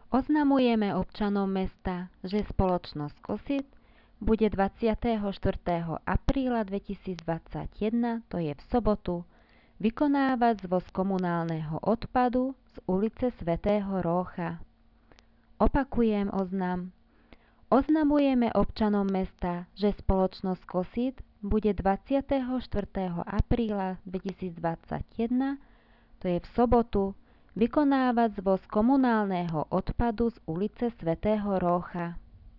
Oznamujeme občanom mesta, že spoločnosť Kosit bude 24. apríla 2021, to je v sobotu, vykonávať zvoz komunálneho odpadu z ulice Svätého Rócha. Opakujem oznam. Oznamujeme občanom mesta, že spoločnosť Kosit bude 24. apríla 2021, to je v sobotu, vykonávať zvoz komunálneho odpadu z ulice Svätého Rócha.